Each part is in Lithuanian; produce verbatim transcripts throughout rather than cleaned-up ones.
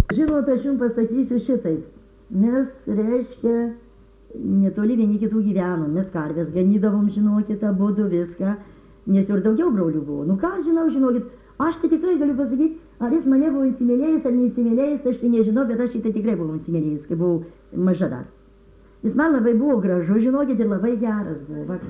Žinot, aš jums pasakysiu šitaip. Mes, reiškia, netoli vieni kitų gyvenom, mes karvės ganydavom, žinokit, abudu viską, nes ir daugiau brolių buvo. Nu ką žinau, žinokit, aš tai tikrai galiu pasakyti, ar jis mane buvo įsimylėjęs ar neįsimylėjęs, tai aš tai nežinau, bet aš tai tikrai buvau įsimylėjęs, kai buvau maža dar. Jis man labai buvo gražu, žinokit, ir labai geras buvo. Va.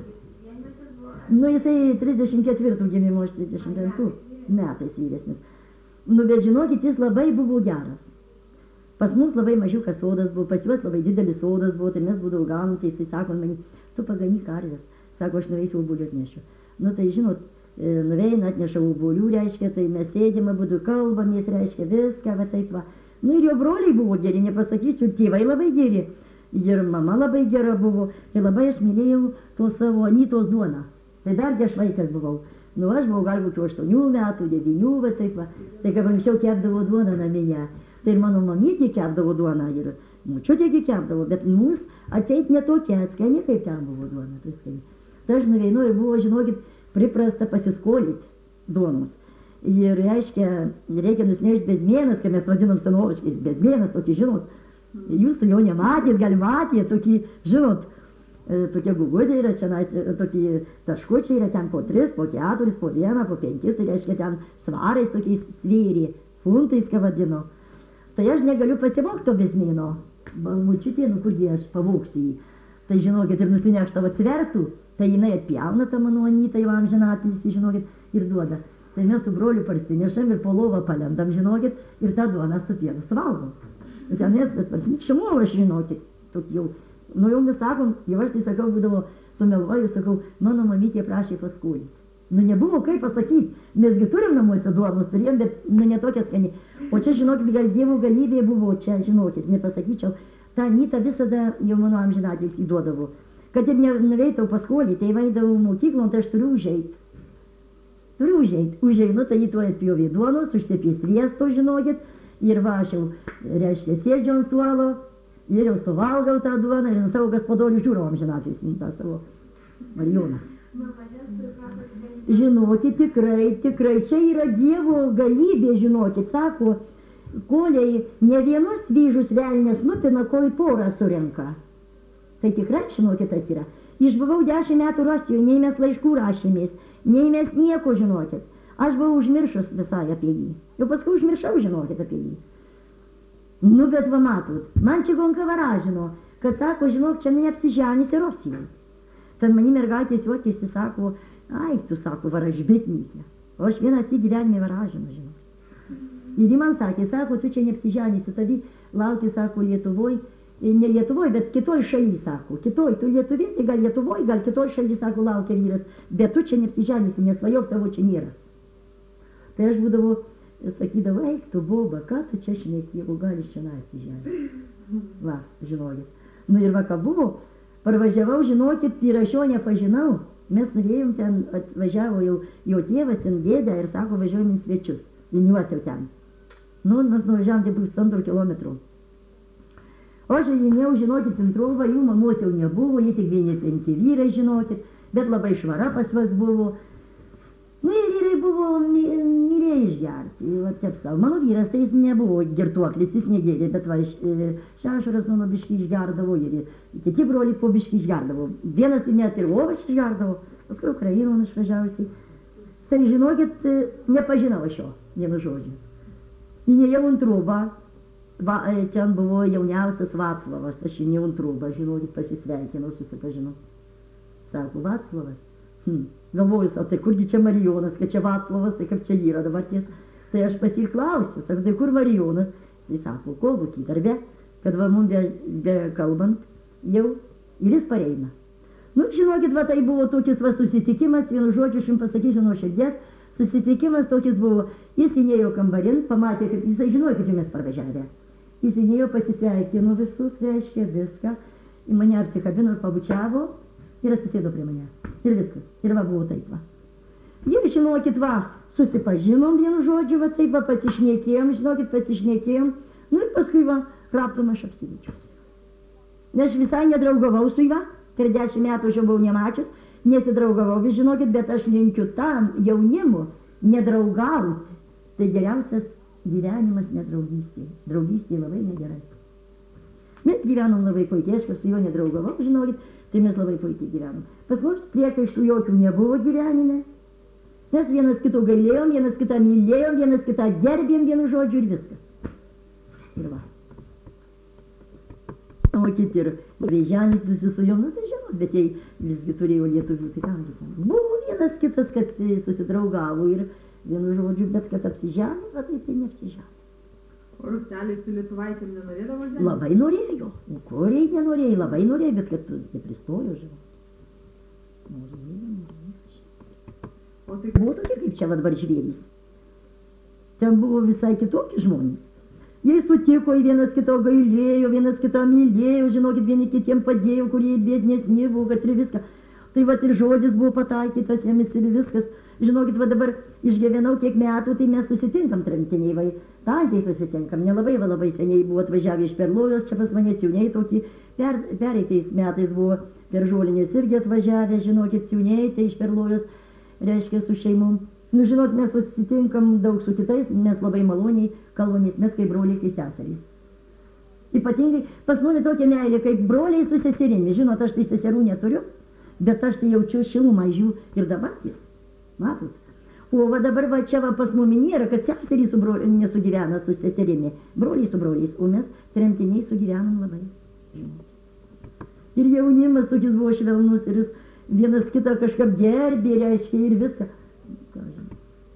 Nu, jisai trisdešimt ketvirtų gimimo, aš trisdešimt penktų metais vyresnis. Nu, bet žinokit, jis labai buvo geras. Pas mus labai mažiukas sodas buvo, pas juos labai didelis sodas buvo, tai mes būdavo gaunam, tai jisai sako man, tu pagany karvės. Sako, aš nuveisiu obuolių atnešiu. Nu, tai žinot, nuveina atneša obuolių, reiškia, tai mes sėdėme, būdu kalbamės, reiškia, viską, va taip va. Nu, ir jo broliai buvo geri, nepasakysiu, tėvai labai geri. Ir mama labai gera buvo, ir labai aš mylėjau to savo Anytos duoną. Tai dargi aš vaikas buvau. Nu, aš buvau gal kokių aštuonių metų, devynių, va taip va. Tai kaip anksčiau kepdavo duoną naminę. Tai ir mano mamytė kepdavo duoną ir močiutėgi kepdavo, bet mums atseit ne tokia skani, kaip ten buvo duona. Tai, skani. Tai aš nuveinu ir buvo, žinokit, priprasta pasiskolinti duonos. Ir reiškia, reikia nusinešti bezmėnas, kai mes vadinam senoviškais, bezmėnas, tokį, žinot, jūs to jau nematėt, gal matėt, tokį, žinot, tokie gugudai yra, čia tokie taškučiai yra ten po tris, po keturis, po vieną, po penkis, tai reiškia ten svarais tokiais svėrė, funtais, ką vadino. Tai aš negaliu pasivokti to bezmėno, močiutė, nu kurgi aš pavoksiu jį. Tai žinokit, ir nusinešta atsivertų, tai jinai atpjauna tą mano Anytą, jau amžinatilsį, žinokit, ir duoda. Tai mes su broliu parsinešam ir po lovą palendam, žinokit, ir tą duoną su pienu suvalgom. Ir ten mes, bet parsinikšimo aš, žinokit, tokį jau, nu jau mes sakom, jau aš tai sakau, būdavo, sumeluoju, sakau, mano mamytė prašė paskolinti. Nu nebuvo kaip pasakyti, mesgi turim namuose duonos, turėjom, bet nu ne tokia skani. O čia, žinokit, gal Dievo galybė buvo, čia, žinokit, nepasakyčiau, tą Anytą visada jau mano amžinatilsį įduodavo. Kad ir nuveitau paskolinti, tai vaidavau mokyklon, tai aš turiu užeit. Turiu užeit. Užeinu, tai jį tuo atpjovė duonos, užtepė sviesto, žinokit, ir va, aš jau, reiškia, sėdžiu ant suolo, ir jau suvalgau tą duoną, ir savo gaspadorių žiūrau amžinatilsį, tą savo Marijoną. Žinokit, tikrai, tikrai, čia yra Dievo galybė, žinokit, sako, koliai ne vienus vyžus velnės nupina, kol porą surenka. Tai tikrai, žinokit, tas yra. Išbuvau dešimt metų Rusijoje, nei mes laiškų rašėmės, nei mes nieko, žinokit. Aš buvau užmiršus visai apie jį. Jau paskui užmiršau, žinokit, apie jį. Nu, bet va matot, man čia gonka varažino, kad sako, žinok, čia neapsiženysi Rusijoje. Ten mani mergaitės juokėsi, sako, ai, tu, sako, varažbitnikė. O aš vienas į gyvenime varažino, žinok. Ir jį man sakė, sako, tu čia neapsiženysi, tavi lauki, sako, Lietuvoj, ne Lietuvoj, bet kitoj šaly, sako, kitoj, tu Lietuvė, tai gal Lietuvoj, gal kitoj šaly, sako, laukia vyras, bet tu čia neapsiženysi, nes svajok tavo čia nėra. Tai aš būdavo, sakydavo, eik, tu boba, ką tu čia šneki, o gal iš čia neapsiženysi. Va, žinokit. Nu ir va, ką buvo, parvažiavau, žinokit, ir aš jo nepažinau. Mes norėjom ten, atvažiavo jau jo tėvas ir dėdė ir sako, važiuojam į svečius. Viniuos jau ten. Nu, mes nuvažiavom tai pusantro kilometrų. O aš žinėjau, žinokit, introvą, jų mamos jau nebuvo, jie tik vieni penki vyrai, žinokit, bet labai švara pas vas buvo. Nu, ir vyrai buvo mylėjai išgerti. Va, taip savo. Mano vyras, tai jis nebuvo girtuoklis, jis negėrė, bet va, šešuras mano biškį išgerdavo ir kiti broliai po biškį išgerdavo. Vienas tai net ir Vovas išgerdavo, paskui Ukrainon išvažiavusi. Tai žinokit, nepažinau aš jo, vienu žodžiu. Įnėjau ant trūbą, va, ten buvo jauniausias Vaclavas, aš įnėjau ant trūbą, žinokit, pasisveikinau, susipažinau. Sako, Vaclavas. Hmm. Galvoju, o tai kurgi čia Marijonas, kad čia Vaclavas, tai kaip čia yra dabar ties. Tai aš pasiklausiu, sakau, tai kur Marijonas? Jis sako, kolbukį darbe, kad va mum be, be kalbant jau ir jis pareina. Nu, žinokit, va tai buvo tokis va susitikimas, vienu žodžiu, aš jums pasakysiu nuo širdies, susitikimas tokis buvo, jis įnėjo kambarin, pamatė, kad jisai žinojo, kad jau mes parvažiavę. Jis įnėjo, pasisveikino visus, reiškia viską, į mane apsikabino ir pabučiavo ir atsisėdo prie manęs. Ir viskas. Ir va buvo taip va. Ir žinokit, va, susipažinom vienu žodžiu, va taip va, pasišnekėjom, žinokit, pasišnekėjom. Nu ir paskui va, raptom aš apsivyčius. Nes visai nedraugavau su juo, per dešimt metų aš jau buvau nemačius, nesidraugavau, žinokit, bet aš linkiu tam jaunimu nedraugauti. Tai geriausias gyvenimas ne draugystė. Draugystė labai negerai. Mes gyvenom labai puikiai, aš su juo nedraugavau, žinokit, tai mes labai puikiai gyvenom. Pas mus priekaištų jokių nebuvo gyvenime. Mes vienas kito gailėjom, vienas kitą mylėjom, vienas kitą gerbėm, vienu žodžiu ir viskas. Ir va. O kiti ir vėžianytųsi su jom, nu tai žinot, bet jie visgi turėjo lietuvių, tai kam ten. Buvo vienas kitas, kad susidraugavo ir vienu žodžiu, bet kad apsižemė, va tai tai neapsižemė. O ruseliai su lietuvaitėm nenorėdavo žemė? Labai norėjo. O ko reikia nenorėjo, labai norėjo, bet kad nepristojo, žinot. Norėjo, norėjo. O tai Buvo tokie kaip čia va dabar žvėrys. Ten buvo visai kitokie žmonės. Jie sutiko, vienas kito gailėjo, vienas kitą mylėjo, žinokit, vieni kitiem padėjo, kurie biednesni buvo, kad ir viską. Tai va ir žodis buvo pataikytas, jiemis ir viskas. Žinokit, va dabar išgyvenau kiek metų, tai mes susitinkam tremtiniai, vai tankiai susitinkam. Nelabai, va labai seniai buvo atvažiavę iš Perlojos, čia pas mane ciuniai tokį, per, pereitais metais buvo per Žolinės irgi atvažiavę, žinokit, ciuniai, tai iš Perlojos, reiškia su šeimom. Nu, žinot, mes susitinkam daug su kitais, mes labai maloniai kalbamės, mes kaip broliai, kaip seserys. Ypatingai pas mane tokia meilė, kaip broliai su seserimi. Žinot, aš tai seserų neturiu, bet aš tai jaučiu šilumą iš jų ir dabar ties. Matot? O va dabar va čia va pas mumi nėra, kad seserys su broliai nesugyvena su seserimi. Broliai su broliais, o mes tremtiniai sugyvenam labai. Žinot. Ir jaunimas tokis buvo švelnus ir jis vienas kitą kažkaip gerbė, reiškia ir viską. Ką